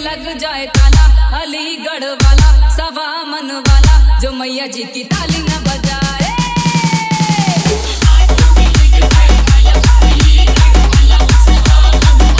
लग जाए ताला, अलीगढ़ वाला सवा मन वाला जो मैया जी की ताली न बजा।